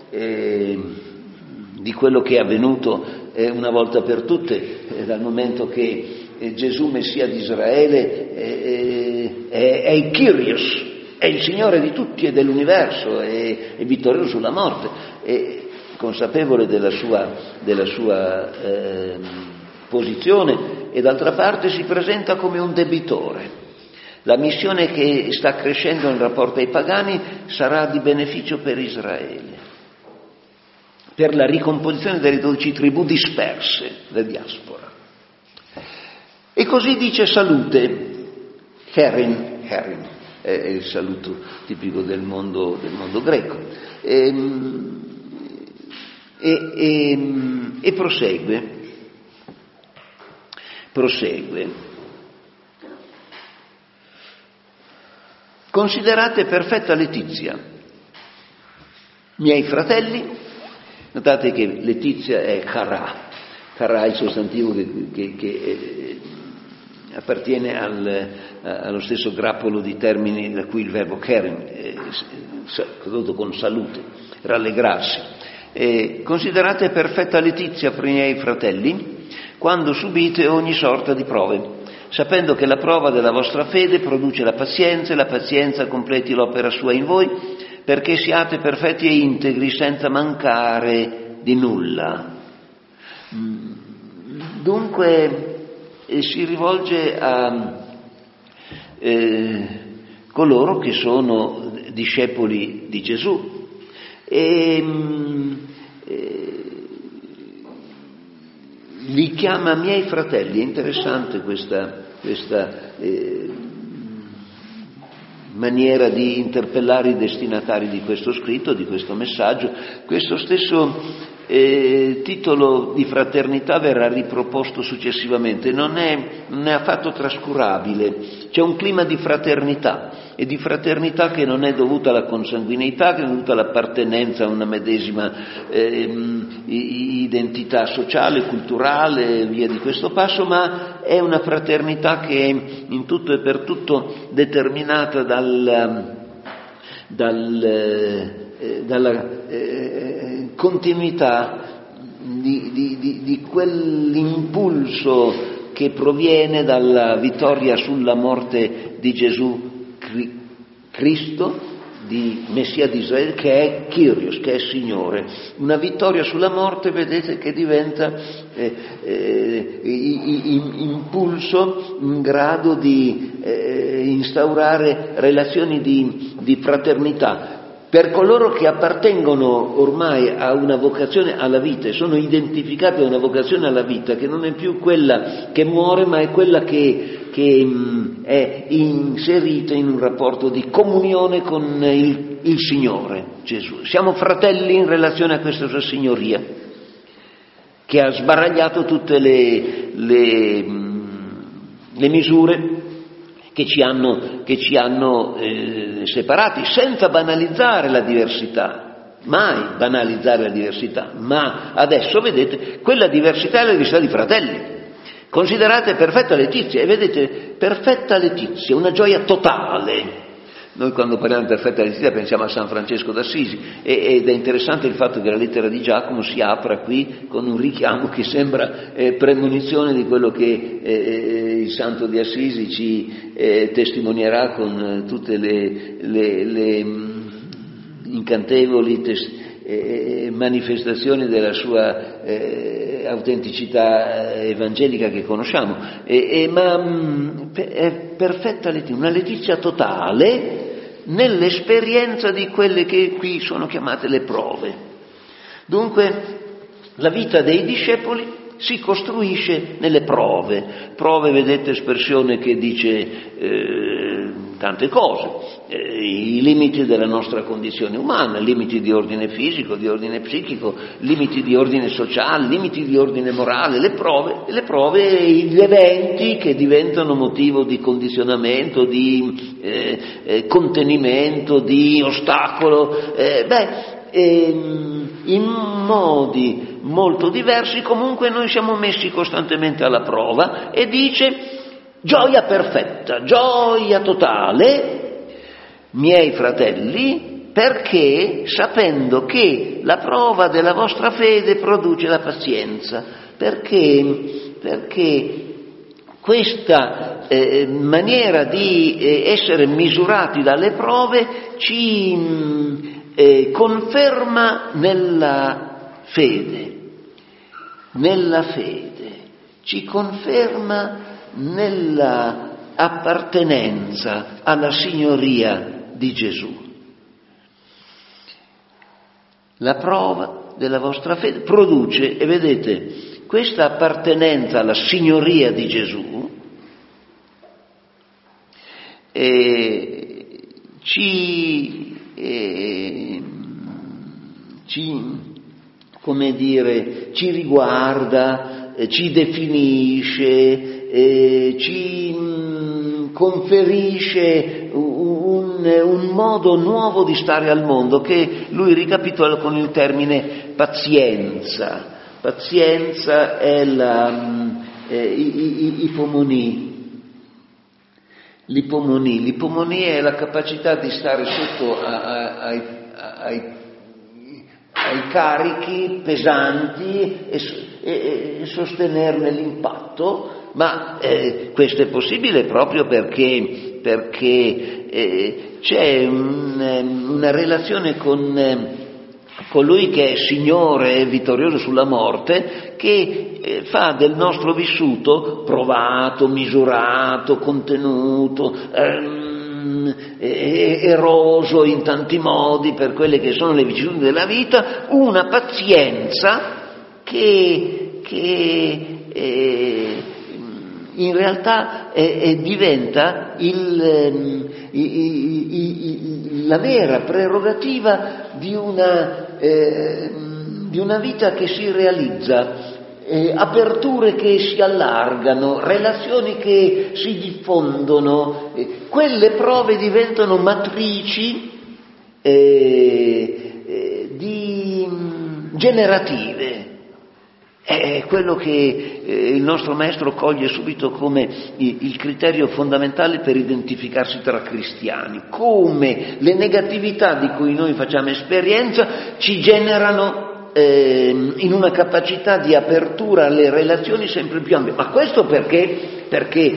di quello che è avvenuto una volta per tutte, dal momento che Gesù Messia di Israele è il Kyrios, è il Signore di tutti e dell'universo, è vittorioso sulla morte, consapevole della sua posizione, e d'altra parte si presenta come un debitore. La missione che sta crescendo nel rapporto ai pagani sarà di beneficio per Israele, per la ricomposizione delle 12 tribù disperse, la diaspora. E così dice salute, Herin è il saluto tipico del mondo greco. E prosegue. Considerate perfetta letizia, miei fratelli. Notate che letizia è chara è il sostantivo che appartiene allo stesso grappolo di termini da cui il verbo keren, tradotto con salute, rallegrarsi. Considerate perfetta letizia, miei fratelli, quando subite ogni sorta di prove, sapendo che la prova della vostra fede produce la pazienza, e la pazienza completi l'opera sua in voi, perché siate perfetti e integri senza mancare di nulla. Dunque si rivolge a coloro che sono discepoli di Gesù e li chiama miei fratelli. È interessante questa maniera di interpellare i destinatari di questo scritto, di questo messaggio. Questo stesso titolo di fraternità verrà riproposto successivamente, non è affatto trascurabile. C'è un clima di fraternità, e di fraternità che non è dovuta alla consanguineità, che è dovuta all'appartenenza a una medesima identità sociale, culturale, via di questo passo, ma è una fraternità che è in tutto e per tutto determinata dalla continuità di quell'impulso che proviene dalla vittoria sulla morte di Gesù Cristo, di Messia di Israele, che è Kyrios, che è Signore. Una vittoria sulla morte, vedete, che diventa impulso in grado di instaurare relazioni di fraternità. Per coloro che appartengono ormai a una vocazione alla vita e sono identificati a una vocazione alla vita, che non è più quella che muore, ma è quella che è inserita in un rapporto di comunione con il Signore Gesù. Siamo fratelli in relazione a questa sua signoria, che ha sbaragliato tutte le misure che ci hanno separati, senza banalizzare la diversità, mai banalizzare la diversità, ma adesso vedete quella diversità è la diversità di fratelli. Considerate perfetta Letizia, e vedete, perfetta Letizia, una gioia totale. Noi quando parliamo di perfetta Letizia pensiamo a San Francesco d'Assisi, ed è interessante il fatto che la lettera di Giacomo si apra qui con un richiamo che sembra premonizione di quello che il santo di Assisi ci testimonierà con tutte le incantevoli manifestazioni della sua autenticità evangelica che conosciamo, ma è perfetta Letizia, una Letizia totale nell'esperienza di quelle che qui sono chiamate le prove. Dunque la vita dei discepoli si costruisce nelle prove. Prove, vedete, espressione che dice tante cose, i limiti della nostra condizione umana, limiti di ordine fisico, di ordine psichico, limiti di ordine sociale, limiti di ordine morale, le prove e gli eventi che diventano motivo di condizionamento, di contenimento, di ostacolo, in modi molto diversi. Comunque noi siamo messi costantemente alla prova, e dice gioia perfetta, gioia totale, miei fratelli, perché sapendo che la prova della vostra fede produce la pazienza, perché questa maniera di essere misurati dalle prove ci conferma nella fede, ci conferma nella appartenenza alla signoria di Gesù. La prova della vostra fede produce, e vedete, questa appartenenza alla signoria di Gesù ci riguarda, ci definisce, ci conferisce un modo nuovo di stare al mondo, che lui ricapitola con il termine pazienza. Pazienza è l'ipomonia è la capacità di stare sotto ai carichi pesanti e sostenerne l'impatto, ma questo è possibile proprio perché c'è una relazione con colui che è Signore e vittorioso sulla morte, che fa del nostro vissuto provato, misurato, contenuto, eroso in tanti modi per quelle che sono le vicissitudini della vita, una pazienza che in realtà diventa la vera prerogativa di una vita che si realizza, aperture che si allargano, relazioni che si diffondono. Quelle prove diventano matrici generative. È quello che il nostro maestro coglie subito come il criterio fondamentale per identificarsi tra cristiani, come le negatività di cui noi facciamo esperienza ci generano in una capacità di apertura alle relazioni sempre più ampie. Ma questo perché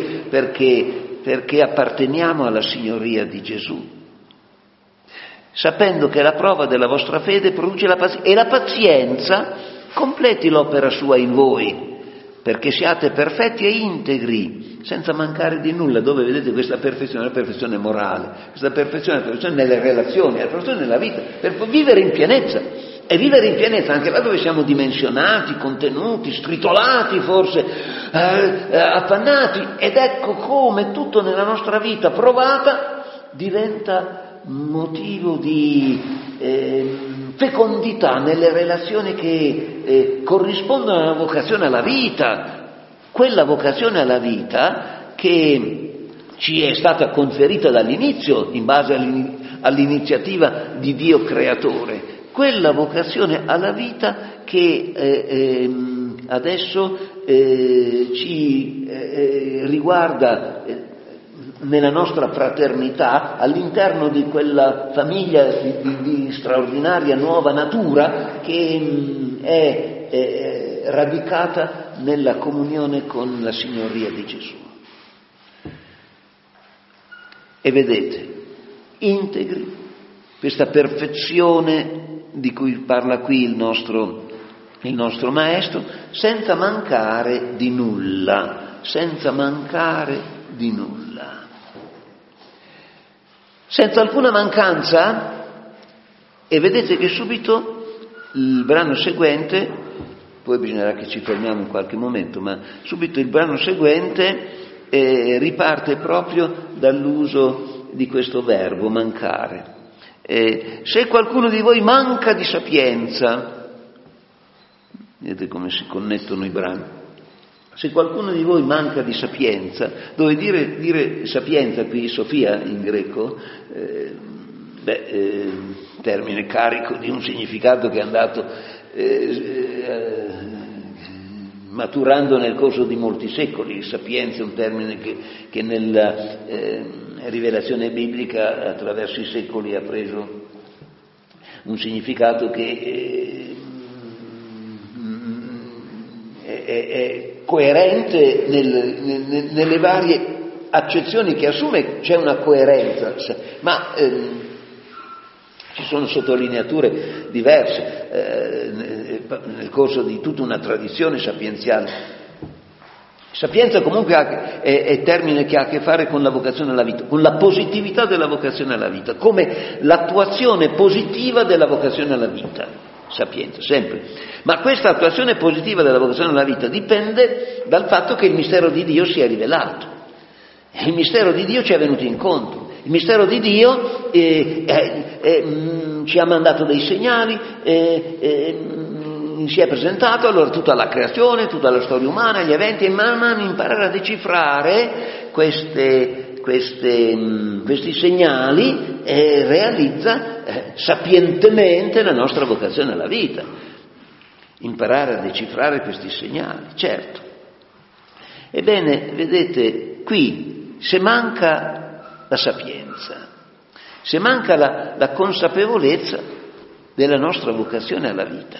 apparteniamo alla signoria di Gesù, sapendo che la prova della vostra fede produce la pazienza, e la pazienza completi l'opera sua in voi, perché siate perfetti e integri, senza mancare di nulla. Dove vedete questa perfezione? La perfezione morale, questa perfezione è la perfezione nelle relazioni, è la perfezione nella vita, per vivere in pienezza. E vivere in pienezza anche là dove siamo dimensionati, contenuti, stritolati forse, affannati. Ed ecco come tutto nella nostra vita provata diventa motivo di fecondità nelle relazioni che corrispondono alla vocazione alla vita, quella vocazione alla vita che ci è stata conferita dall'inizio in base all'iniziativa di Dio creatore, quella vocazione alla vita che adesso ci riguarda nella nostra fraternità, all'interno di quella famiglia di straordinaria nuova natura che è radicata nella comunione con la signoria di Gesù. E vedete, integri, questa perfezione di cui parla qui il nostro maestro, senza mancare di nulla, senza mancare di nulla. Senza alcuna mancanza, e vedete che subito il brano seguente, poi bisognerà che ci fermiamo in qualche momento, ma subito il brano seguente riparte proprio dall'uso di questo verbo, mancare. Se qualcuno di voi manca di sapienza, vedete come si connettono i brani, se qualcuno di voi manca di sapienza, dove dire sapienza qui, Sofia in greco, termine carico di un significato che è andato maturando nel corso di molti secoli. Sapienza è un termine che nella rivelazione biblica attraverso i secoli ha preso un significato che è coerente nelle varie accezioni che assume. C'è una coerenza, ma ci sono sottolineature diverse nel corso di tutta una tradizione sapienziale. Sapienza comunque è termine che ha a che fare con la vocazione alla vita, con la positività della vocazione alla vita, come l'attuazione positiva della vocazione alla vita. Sapienza, sempre. Ma questa attuazione positiva della vocazione alla vita dipende dal fatto che il mistero di Dio si è rivelato. Il mistero di Dio ci è venuto incontro. Il mistero di Dio ci ha mandato dei segnali, si è presentato, allora tutta la creazione, tutta la storia umana, gli eventi, e man mano imparare a decifrare questi segnali realizza sapientemente la nostra vocazione alla vita. Imparare a decifrare questi segnali, certo. Ebbene, vedete, qui se manca la sapienza, se manca la consapevolezza della nostra vocazione alla vita,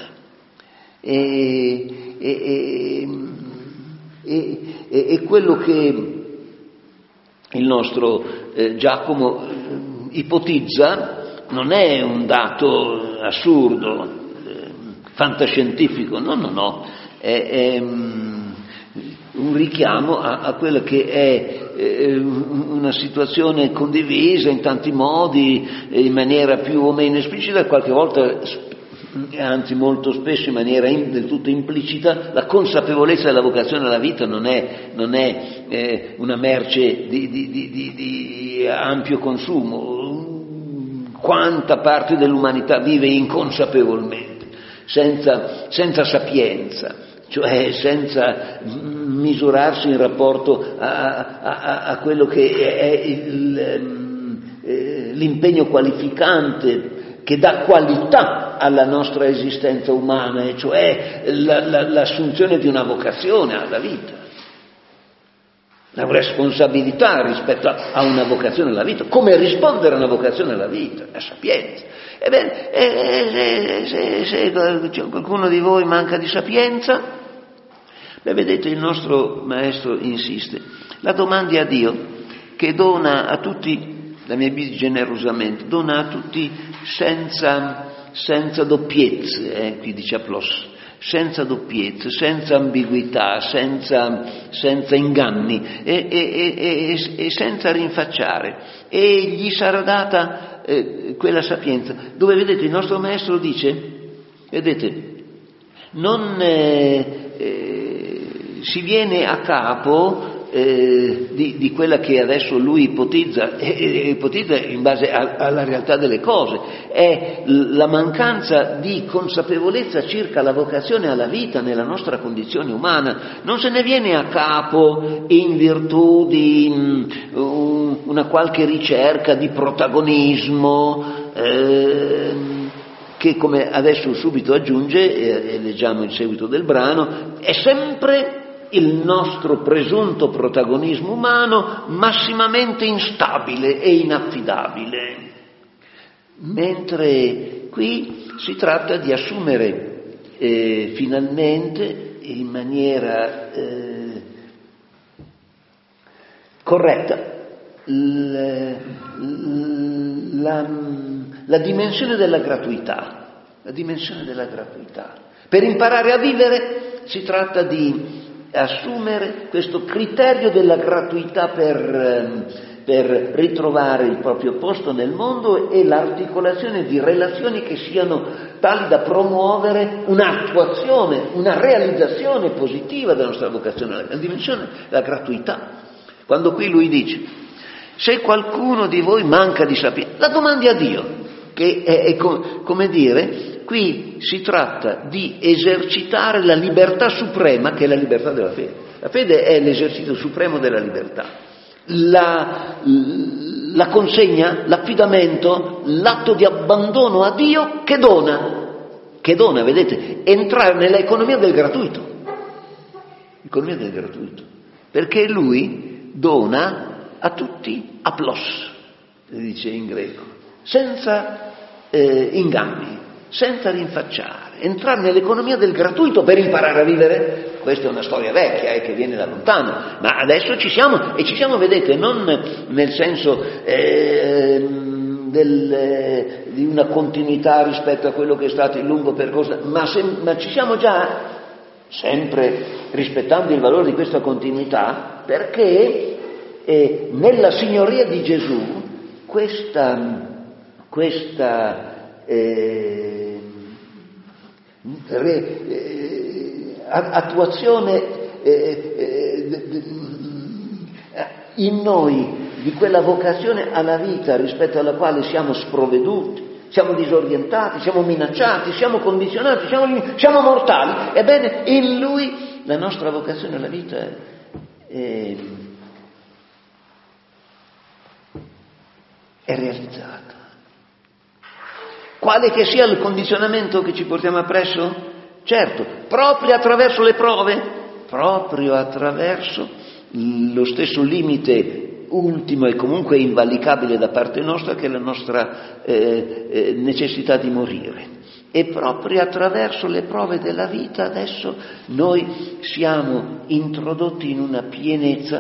e quello che il nostro Giacomo ipotizza non è un dato assurdo, fantascientifico, no, è un richiamo a quella che è una situazione condivisa in tanti modi, in maniera più o meno esplicita, qualche volta, anzi molto spesso in maniera del tutto implicita. La consapevolezza della vocazione alla vita non è una merce di ampio consumo. Quanta parte dell'umanità vive inconsapevolmente, senza sapienza, cioè senza misurarsi in rapporto a quello che è l'impegno qualificante che dà qualità alla nostra esistenza umana, e cioè l'assunzione di una vocazione alla vita, la responsabilità rispetto a una vocazione alla vita, come rispondere a una vocazione alla vita, la sapienza. Ebbene, se qualcuno di voi manca di sapienza, vedete, il nostro maestro insiste: la domandi a Dio, che dona a tutti, la mia Bibbia generosamente, dona a tutti senza doppiezze, qui dice aplos, senza doppiezze, senza ambiguità, senza inganni e senza rinfacciare, e gli sarà data quella sapienza, dove vedete il nostro maestro dice, vedete, non si viene a capo di quella che adesso lui ipotizza in base alla realtà delle cose, è la mancanza di consapevolezza circa la vocazione alla vita nella nostra condizione umana. Non se ne viene a capo in virtù di una qualche ricerca di protagonismo, che, come adesso subito aggiunge, e leggiamo il seguito del brano, è sempre il nostro presunto protagonismo umano massimamente instabile e inaffidabile, mentre qui si tratta di assumere finalmente in maniera corretta la dimensione della gratuità. La dimensione della gratuità. Per imparare a vivere si tratta di assumere questo criterio della gratuità per ritrovare il proprio posto nel mondo e l'articolazione di relazioni che siano tali da promuovere un'attuazione, una realizzazione positiva della nostra vocazione, la dimensione della gratuità. Quando qui lui dice: se qualcuno di voi manca di sapienza, la domandi a Dio, che è come dire, qui si tratta di esercitare la libertà suprema, che è la libertà della fede. La fede è l'esercizio supremo della libertà. La consegna, l'affidamento, l'atto di abbandono a Dio che dona, vedete, entrare nell'economia del gratuito. Economia del gratuito. Perché lui dona a tutti aplos, si dice in greco, senza inganni, senza rinfacciare, entrare nell'economia del gratuito per imparare a vivere. Questa è una storia vecchia che viene da lontano, ma adesso ci siamo, e ci siamo, vedete, non nel senso di una continuità rispetto a quello che è stato il lungo percorso, ma ci siamo già, sempre rispettando il valore di questa continuità, perché nella signoria di Gesù questa attuazione in noi di quella vocazione alla vita rispetto alla quale siamo sprovveduti, siamo disorientati, siamo minacciati, siamo condizionati, siamo mortali. Ebbene, in Lui la nostra vocazione alla vita è realizzata. Quale che sia il condizionamento che ci portiamo appresso? Certo, proprio attraverso le prove, proprio attraverso lo stesso limite ultimo e comunque invalicabile da parte nostra, che è la nostra necessità di morire. E proprio attraverso le prove della vita adesso noi siamo introdotti in una pienezza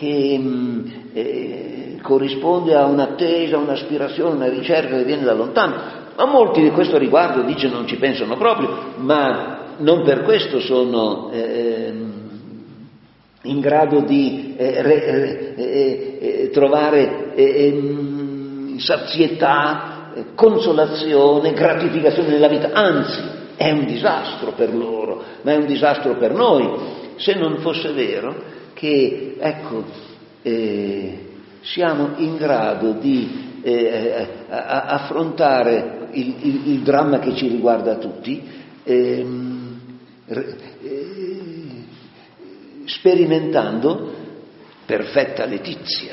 che corrisponde a un'attesa, un'aspirazione, una ricerca che viene da lontano. Ma molti di questo riguardo dice non ci pensano proprio, ma non per questo sono in grado di trovare sazietà, consolazione, gratificazione nella vita. Anzi, è un disastro per loro, ma è un disastro per noi, se non fosse vero che, siamo in grado di affrontare il dramma che ci riguarda tutti, sperimentando perfetta letizia,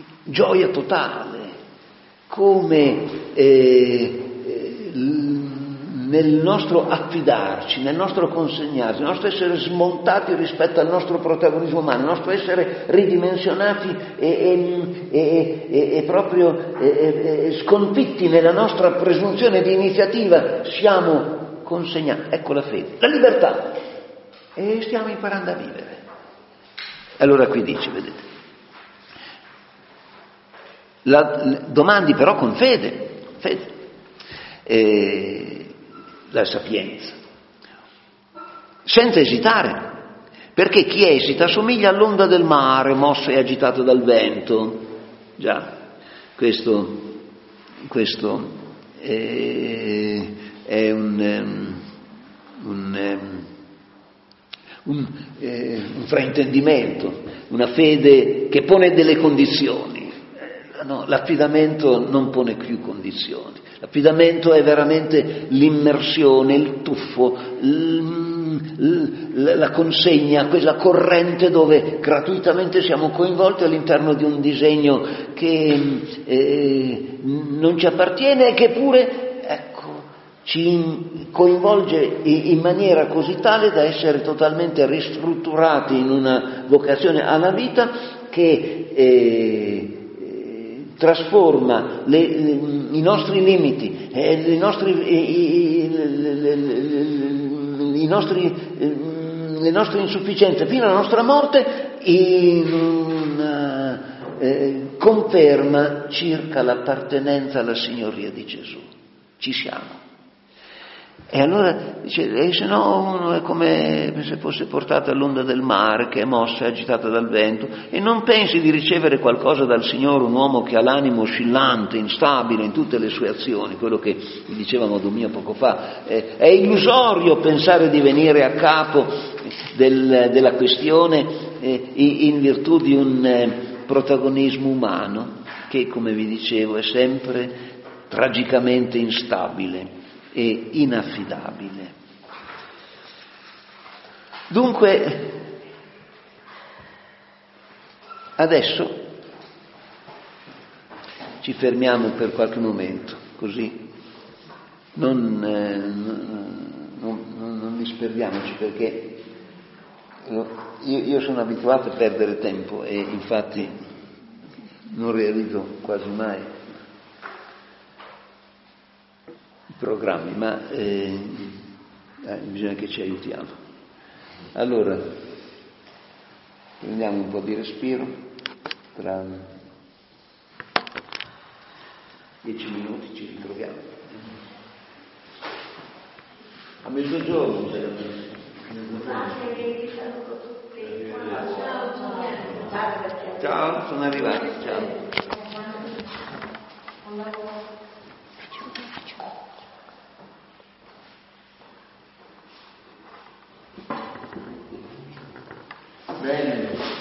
gioia totale, come nel nostro affidarci, nel nostro consegnarci, nel nostro essere smontati rispetto al nostro protagonismo umano, nel nostro essere ridimensionati e proprio sconfitti nella nostra presunzione di iniziativa, siamo consegnati. Ecco la fede, la libertà, e stiamo imparando a vivere. Allora qui dice, vedete, domandi però con fede, la sapienza, senza esitare, perché chi esita somiglia all'onda del mare, mosso e agitato dal vento. Già, questo è un fraintendimento, una fede che pone delle condizioni. No, l'affidamento non pone più condizioni. L'affidamento è veramente l'immersione, il tuffo, la consegna, quella corrente dove gratuitamente siamo coinvolti all'interno di un disegno che non ci appartiene e che pure, ecco, ci coinvolge in maniera così tale da essere totalmente ristrutturati in una vocazione alla vita che trasforma i nostri limiti, le nostre insufficienze fino alla nostra morte in una conferma circa l'appartenenza alla signoria di Gesù. Ci siamo. E allora dice, se no uno è come se fosse portato all'onda del mare, che è mossa e agitata dal vento, e non pensi di ricevere qualcosa dal Signore, un uomo che ha l'animo oscillante, instabile in tutte le sue azioni, quello che vi diceva Modomio poco fa. È illusorio pensare di venire a capo della questione in virtù di un protagonismo umano che, come vi dicevo, è sempre tragicamente instabile e inaffidabile. Dunque, adesso ci fermiamo per qualche momento, così non disperdiamoci, perché io sono abituato a perdere tempo e infatti non realizzo quasi mai programmi, ma bisogna che ci aiutiamo. Allora, prendiamo un po' di respiro, tra 10 minuti ci ritroviamo. A mezzogiorno c'è Ciao, sono arrivati, ciao. Bene.